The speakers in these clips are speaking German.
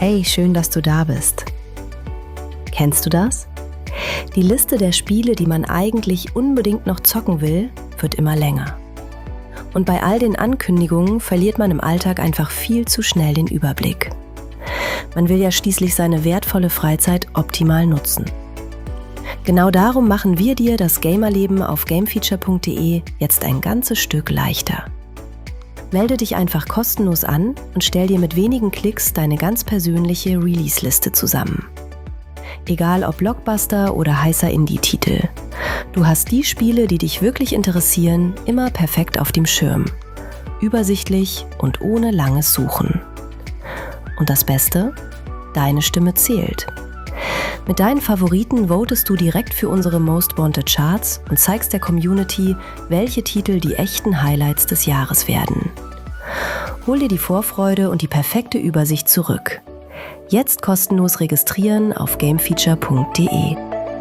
Hey, schön, dass du da bist. Kennst du das? Die Liste der Spiele, die man eigentlich unbedingt noch zocken will, wird immer länger. Und bei all den Ankündigungen verliert man im Alltag einfach viel zu schnell den Überblick. Man will ja schließlich seine wertvolle Freizeit optimal nutzen. Genau darum machen wir dir das Gamerleben auf gamefeature.de jetzt ein ganzes Stück leichter. Melde dich einfach kostenlos an und stell dir mit wenigen Klicks deine ganz persönliche Release-Liste zusammen. Egal ob Blockbuster oder heißer Indie-Titel. Du hast die Spiele, die dich wirklich interessieren, immer perfekt auf dem Schirm. Übersichtlich und ohne langes Suchen. Und das Beste? Deine Stimme zählt. Mit deinen Favoriten votest du direkt für unsere Most Wanted Charts und zeigst der Community, welche Titel die echten Highlights des Jahres werden. Hol dir die Vorfreude und die perfekte Übersicht zurück. Jetzt kostenlos registrieren auf gamefeature.de.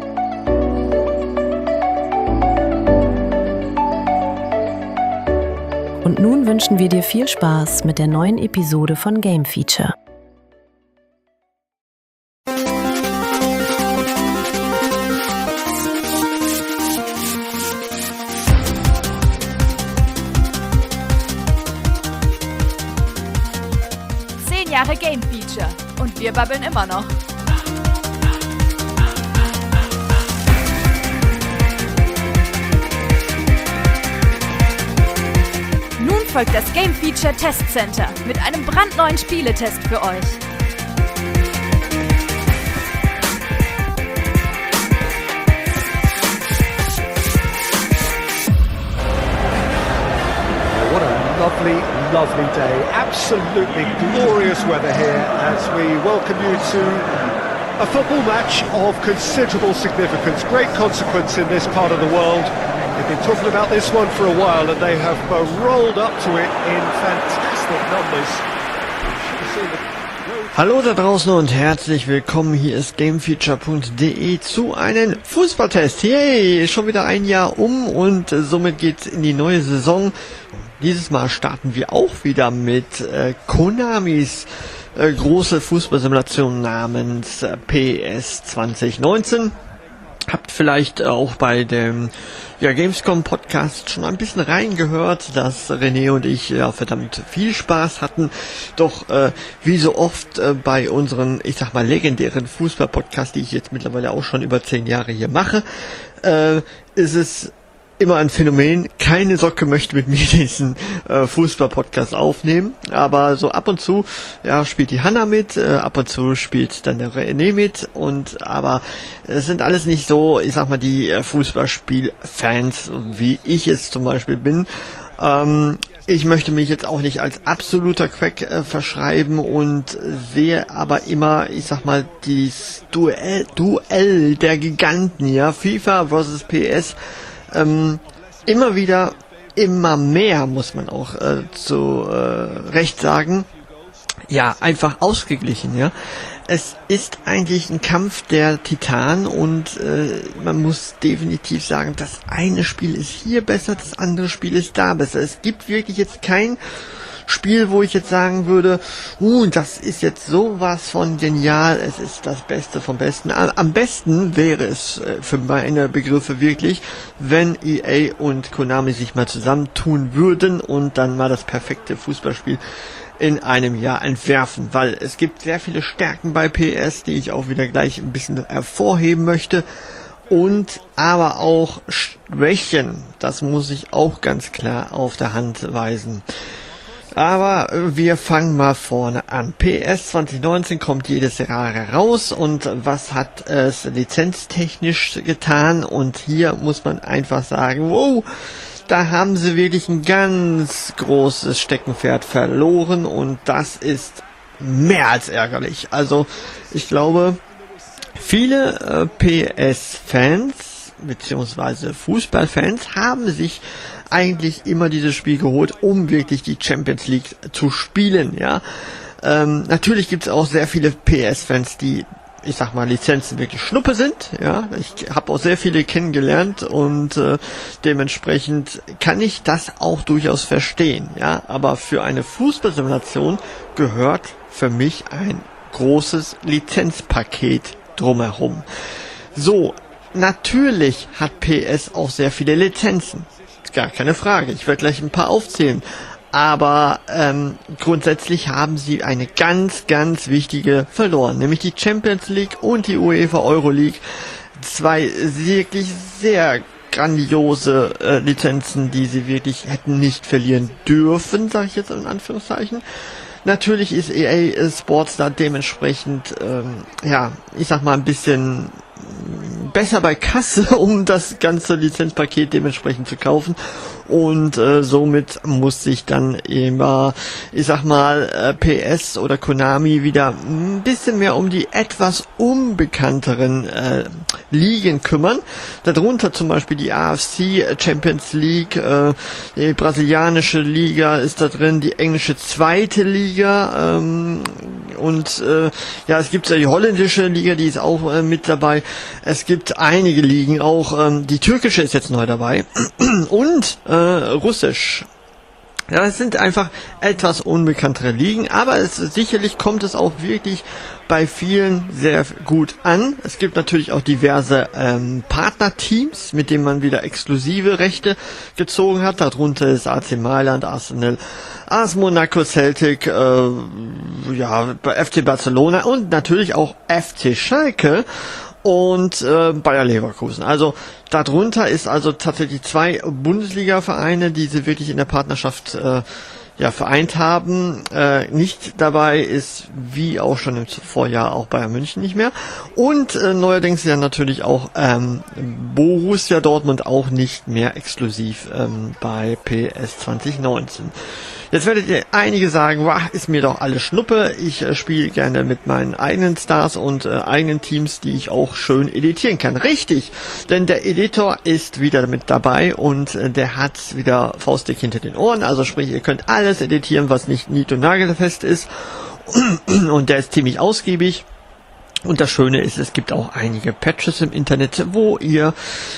Und nun wünschen wir dir viel Spaß mit der neuen Episode von Game Feature. Jahre Game Feature und wir babbeln immer noch. Nun folgt das Game Feature Test Center mit einem brandneuen Spieletest für euch. Lovely day, absolutely glorious weather here as we welcome you to a football match of considerable significance, great consequence in this part of the world. We've been talking about this one for a while and they have rolled up to it in fantastic numbers. Hallo da draußen und herzlich willkommen, hier ist gamefeature.de zu einem Fußballtest. Yay, schon wieder ein Jahr um und somit geht's in die neue Saison. Dieses Mal starten wir auch wieder mit Konamis große Fußballsimulation namens PES 2019. Habt vielleicht auch bei dem Gamescom Podcast schon ein bisschen reingehört, dass René und ich verdammt viel Spaß hatten. Doch wie so oft bei unseren, ich sag mal, legendären Fußball-Podcasts, die ich jetzt mittlerweile auch schon über 10 Jahre hier mache, ist es immer ein Phänomen. Keine Socke möchte mit mir diesen Fußball-Podcast aufnehmen, aber so ab und zu spielt die Hanna mit, ab und zu spielt dann der René mit, aber es sind alles nicht so, ich sag mal, die Fußballspiel-Fans, wie ich es zum Beispiel bin. Ich möchte mich jetzt auch nicht als absoluter Crack verschreiben und sehe aber immer, ich sag mal, dieses Duell der Giganten, FIFA versus PS, immer mehr, muss man auch zu Recht sagen, einfach ausgeglichen, Es ist eigentlich ein Kampf der Titanen und man muss definitiv sagen, das eine Spiel ist hier besser, das andere Spiel ist da besser. Es gibt wirklich jetzt kein Spiel, wo ich jetzt sagen würde, das ist jetzt sowas von genial, es ist das Beste vom Besten. Am besten wäre es für meine Begriffe wirklich, wenn EA und Konami sich mal zusammentun würden und dann mal das perfekte Fußballspiel in einem Jahr entwerfen, weil es gibt sehr viele Stärken bei PS, die ich auch wieder gleich ein bisschen hervorheben möchte. Und aber auch Schwächen, das muss ich auch ganz klar auf der Hand weisen. Aber wir fangen mal vorne an. PES 2019 kommt jedes Jahr raus und was hat es lizenztechnisch getan? Und hier muss man einfach sagen, wow, da haben sie wirklich ein ganz großes Steckenpferd verloren und das ist mehr als ärgerlich. Also ich glaube, viele PS-Fans beziehungsweise Fußballfans haben sich eigentlich immer dieses Spiel geholt, um wirklich die Champions League zu spielen, Natürlich gibt es auch sehr viele PS-Fans, die, ich sag mal, Lizenzen wirklich Schnuppe sind, Ich habe auch sehr viele kennengelernt und dementsprechend kann ich das auch durchaus verstehen, Aber für eine Fußballsimulation gehört für mich ein großes Lizenzpaket drumherum. So, natürlich hat PS auch sehr viele Lizenzen. Gar keine Frage. Ich werde gleich ein paar aufzählen. Aber grundsätzlich haben sie eine ganz, ganz wichtige verloren. Nämlich die Champions League und die UEFA Euroleague. Zwei wirklich sehr grandiose Lizenzen, die sie wirklich hätten nicht verlieren dürfen, sage ich jetzt in Anführungszeichen. Natürlich ist EA Sports da dementsprechend, ich sag mal ein bisschen besser bei Kasse, um das ganze Lizenzpaket dementsprechend zu kaufen. Und somit muss sich dann immer, ich sag mal, PS oder Konami wieder ein bisschen mehr um die etwas unbekannteren Ligen kümmern. Darunter zum Beispiel die AFC Champions League, die brasilianische Liga ist da drin, die englische zweite Liga es gibt ja die holländische Liga, die ist auch mit dabei. Es gibt einige Ligen, auch die türkische ist jetzt neu dabei und Russisch. Ja, es sind einfach etwas unbekanntere Ligen, aber sicherlich kommt es auch wirklich bei vielen sehr gut an. Es gibt natürlich auch diverse Partnerteams, mit denen man wieder exklusive Rechte gezogen hat. Darunter ist AC Mailand, Arsenal, AS Monaco, Celtic, FC Barcelona und natürlich auch FC Schalke und Bayer Leverkusen. Also darunter ist also tatsächlich 2 Bundesliga-Vereine, die sie wirklich in der Partnerschaft vereint haben. Nicht dabei ist, wie auch schon im Vorjahr, auch Bayern München nicht mehr. Und neuerdings ja natürlich auch Borussia Dortmund auch nicht mehr exklusiv bei PS 2019. Jetzt werdet ihr einige sagen, ist mir doch alles Schnuppe. Ich spiele gerne mit meinen eigenen Stars und eigenen Teams, die ich auch schön editieren kann. Richtig, denn der Editor ist wieder mit dabei und der hat wieder faustdick hinter den Ohren. Also sprich, ihr könnt alles editieren, was nicht nied- und nagelfest ist. Und der ist ziemlich ausgiebig. Und das Schöne ist, es gibt auch einige Patches im Internet, wo ihr,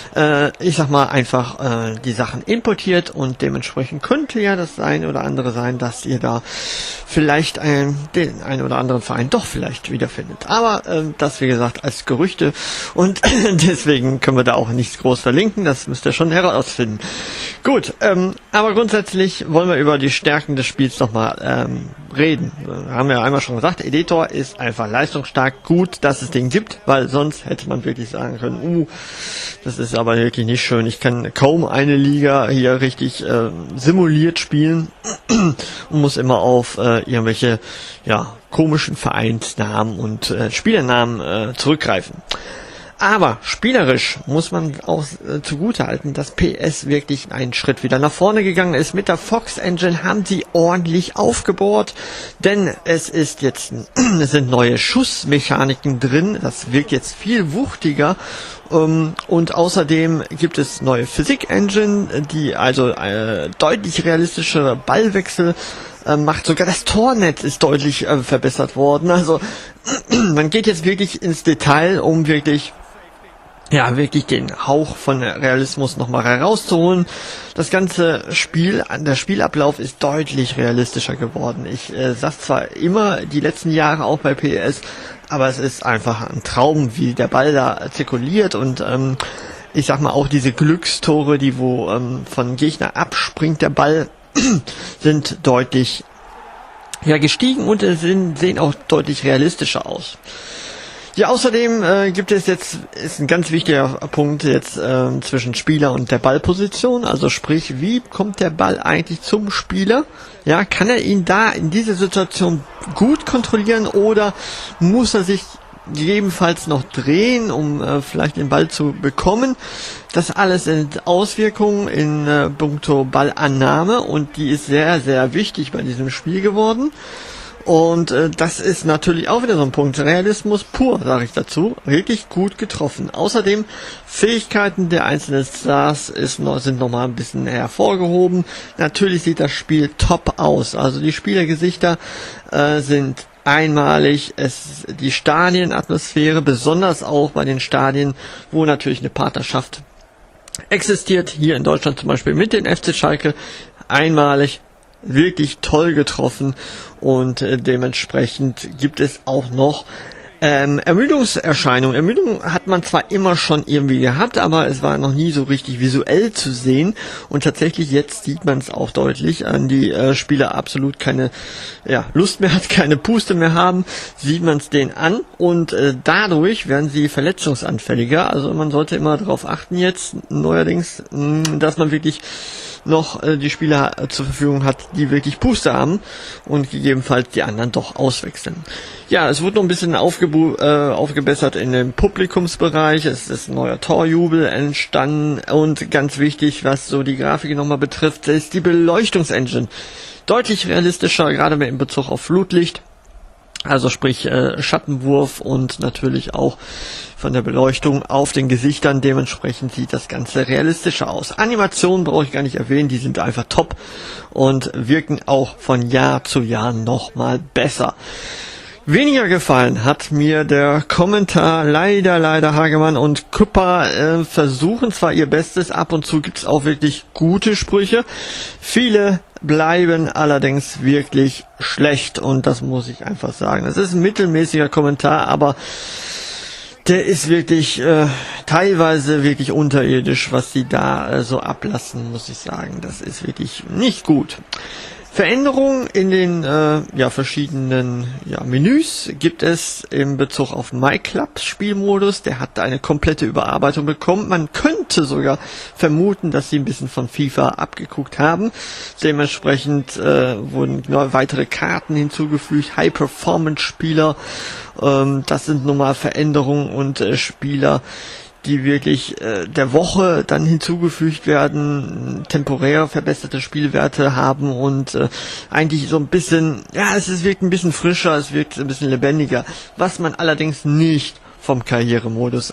einfach die Sachen importiert und dementsprechend könnte ja das ein oder andere sein, dass ihr da vielleicht den einen oder anderen Verein doch vielleicht wiederfindet. Aber das, wie gesagt, als Gerüchte und deswegen können wir da auch nichts groß verlinken, das müsst ihr schon herausfinden. Gut, aber grundsätzlich wollen wir über die Stärken des Spiels nochmal reden. Haben wir ja einmal schon gesagt, Editor ist einfach leistungsstark, gut, dass es den gibt, weil sonst hätte man wirklich sagen können, das ist aber wirklich nicht schön. Ich kann kaum eine Liga hier richtig simuliert spielen und muss immer auf irgendwelche komischen Vereinsnamen und Spielernamen zurückgreifen. Aber spielerisch muss man auch zugutehalten, dass PS wirklich einen Schritt wieder nach vorne gegangen ist. Mit der Fox Engine haben sie ordentlich aufgebohrt, denn es sind neue Schussmechaniken drin. Das wirkt jetzt viel wuchtiger. Und außerdem gibt es neue Physik Engine, die also deutlich realistischere Ballwechsel macht. Sogar das Tornetz ist deutlich verbessert worden. Also man geht jetzt wirklich ins Detail, um wirklich den Hauch von Realismus nochmal herauszuholen. Das ganze der Spielablauf ist deutlich realistischer geworden. Ich sag's zwar immer, die letzten Jahre auch bei PS, aber es ist einfach ein Traum, wie der Ball da zirkuliert und ich sag mal auch diese Glückstore, wo von Gegner abspringt der Ball, sind deutlich gestiegen und sehen auch deutlich realistischer aus. Ja, außerdem gibt es ist ein ganz wichtiger Punkt jetzt zwischen Spieler und der Ballposition, also sprich, wie kommt der Ball eigentlich zum Spieler? Ja, kann er ihn da in dieser Situation gut kontrollieren oder muss er sich gegebenenfalls noch drehen, um vielleicht den Ball zu bekommen? Das alles sind Auswirkungen in puncto Ballannahme und die ist sehr, sehr wichtig bei diesem Spiel geworden. Und das ist natürlich auch wieder so ein Punkt. Realismus pur, sage ich dazu. Wirklich gut getroffen. Außerdem, Fähigkeiten der einzelnen Stars sind nochmal ein bisschen hervorgehoben. Natürlich sieht das Spiel top aus. Also die Spielergesichter sind einmalig. Die Stadienatmosphäre, besonders auch bei den Stadien, wo natürlich eine Partnerschaft existiert. Hier in Deutschland zum Beispiel mit den FC Schalke. Einmalig. wirklich toll getroffen und dementsprechend gibt es auch noch Ermüdungserscheinungen. Ermüdung hat man zwar immer schon irgendwie gehabt, aber es war noch nie so richtig visuell zu sehen und tatsächlich jetzt sieht man es auch deutlich, an die Spieler absolut keine Lust mehr hat, keine Puste mehr haben, sieht man es denen an und dadurch werden sie verletzungsanfälliger. Also man sollte immer darauf achten jetzt neuerdings, dass man wirklich noch die Spieler zur Verfügung hat, die wirklich Puste haben und gegebenenfalls die anderen doch auswechseln. Ja, es wurde noch ein bisschen aufgebessert in dem Publikumsbereich. Es ist ein neuer Torjubel entstanden und ganz wichtig, was so die Grafik nochmal betrifft, ist die Beleuchtungsengine. Deutlich realistischer, gerade in Bezug auf Flutlicht. Also sprich Schattenwurf und natürlich auch von der Beleuchtung auf den Gesichtern. Dementsprechend sieht das Ganze realistischer aus. Animationen brauche ich gar nicht erwähnen, die sind einfach top und wirken auch von Jahr zu Jahr nochmal besser. Weniger gefallen hat mir der Kommentar, leider Hagemann und Küpper versuchen zwar ihr Bestes, ab und zu gibt's auch wirklich gute Sprüche, viele bleiben allerdings wirklich schlecht und das muss ich einfach sagen. Das ist ein mittelmäßiger Kommentar, aber der ist wirklich teilweise wirklich unterirdisch, was sie da so ablassen, muss ich sagen. Das ist wirklich nicht gut. Veränderungen in den verschiedenen Menüs gibt es in Bezug auf MyClubs Spielmodus. Der hat eine komplette Überarbeitung bekommen. Man könnte sogar vermuten, dass sie ein bisschen von FIFA abgeguckt haben. Dementsprechend wurden weitere Karten hinzugefügt, High-Performance-Spieler. Das sind nochmal Veränderungen und Spieler, die wirklich der Woche dann hinzugefügt werden, temporär verbesserte Spielwerte haben und eigentlich so ein bisschen, es wirkt ein bisschen frischer, es wirkt ein bisschen lebendiger, was man allerdings nicht vom Karrieremodus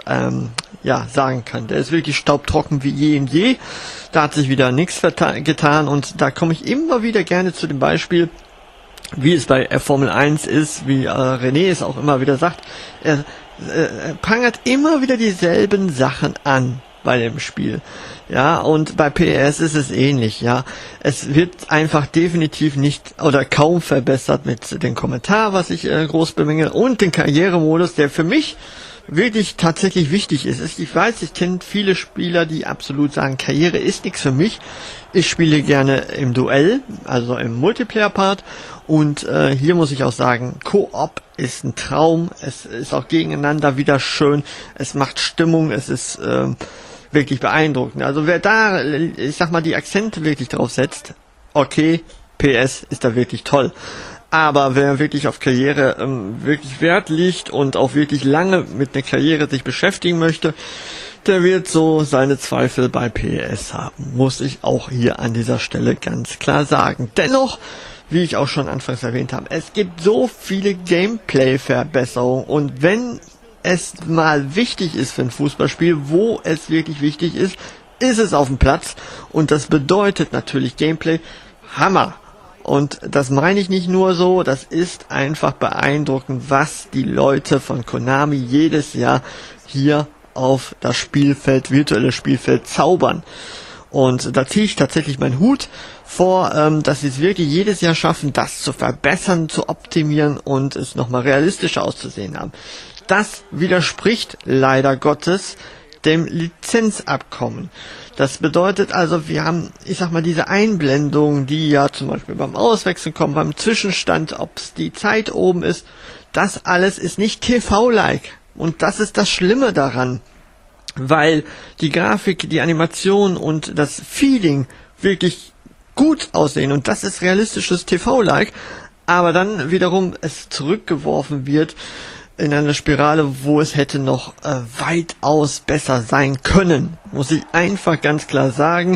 sagen kann. Der ist wirklich staubtrocken wie je und je, da hat sich wieder nichts getan und da komme ich immer wieder gerne zu dem Beispiel, wie es bei Formel 1 ist, wie René es auch immer wieder sagt, er prangert immer wieder dieselben Sachen an bei dem Spiel. Ja, und bei PES ist es ähnlich, ja. Es wird einfach definitiv nicht oder kaum verbessert mit dem Kommentar, was ich groß bemängel, und den Karrieremodus, der für mich wirklich tatsächlich wichtig ist. Ich weiß, ich kenne viele Spieler, die absolut sagen, Karriere ist nichts für mich. Ich spiele gerne im Duell, also im Multiplayer-Part. Und hier muss ich auch sagen, Koop ist ein Traum. Es ist auch gegeneinander wieder schön. Es macht Stimmung. Es ist wirklich beeindruckend. Also wer da, ich sag mal, die Akzente wirklich drauf setzt, okay, PS ist da wirklich toll. Aber wer wirklich auf Karriere wirklich Wert legt und auch wirklich lange mit der Karriere sich beschäftigen möchte, der wird so seine Zweifel bei PES haben. Muss ich auch hier an dieser Stelle ganz klar sagen. Dennoch, wie ich auch schon anfangs erwähnt habe, es gibt so viele Gameplay-Verbesserungen und wenn es mal wichtig ist für ein Fußballspiel, wo es wirklich wichtig ist, ist es auf dem Platz und das bedeutet natürlich Gameplay Hammer. Und das meine ich nicht nur so, das ist einfach beeindruckend, was die Leute von Konami jedes Jahr hier auf das Spielfeld, virtuelle Spielfeld zaubern. Und da ziehe ich tatsächlich meinen Hut vor, dass sie es wirklich jedes Jahr schaffen, das zu verbessern, zu optimieren und es nochmal realistischer auszusehen haben. Das widerspricht leider Gottes dem Lizenzabkommen. Das bedeutet also, wir haben, ich sag mal, diese Einblendungen, die ja zum Beispiel beim Auswechseln kommen, beim Zwischenstand, ob es die Zeit oben ist, das alles ist nicht TV-like. Und das ist das Schlimme daran, weil die Grafik, die Animation und das Feeling wirklich gut aussehen und das ist realistisches TV-like, aber dann wiederum es zurückgeworfen wird in einer Spirale, wo es hätte noch weitaus besser sein können, muss ich einfach ganz klar sagen.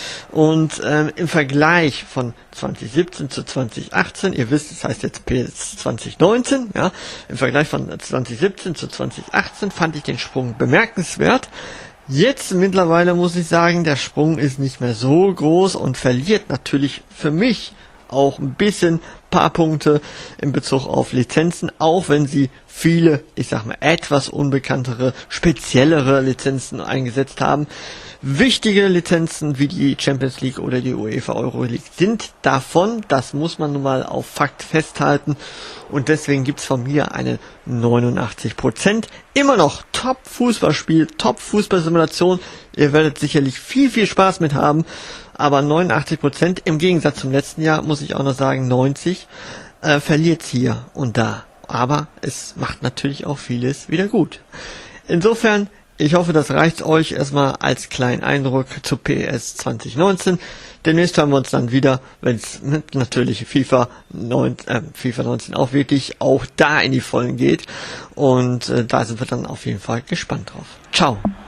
Und im Vergleich von 2017 zu 2018, ihr wisst, es heißt jetzt PS 2019, ja, im Vergleich von 2017 zu 2018 fand ich den Sprung bemerkenswert. Jetzt mittlerweile muss ich sagen, der Sprung ist nicht mehr so groß und verliert natürlich für mich auch ein paar Punkte in Bezug auf Lizenzen, auch wenn sie viele, ich sag mal, etwas unbekanntere, speziellere Lizenzen eingesetzt haben. Wichtige Lizenzen wie die Champions League oder die UEFA Euroleague sind davon, das muss man nun mal auf Fakt festhalten, und deswegen gibt's von mir eine 89%. Immer noch Top-Fußballspiel, Top-Fußballsimulation, ihr werdet sicherlich viel Spaß mit haben, aber 89% im Gegensatz zum letzten Jahr, muss ich auch noch sagen, 90, verliert's hier und da. Aber es macht natürlich auch vieles wieder gut. Insofern, ich hoffe, das reicht euch erstmal als kleinen Eindruck zu PES 2019. Demnächst hören wir uns dann wieder, wenn es natürlich FIFA 19 auch wirklich auch da in die Vollen geht. Und da sind wir dann auf jeden Fall gespannt drauf. Ciao!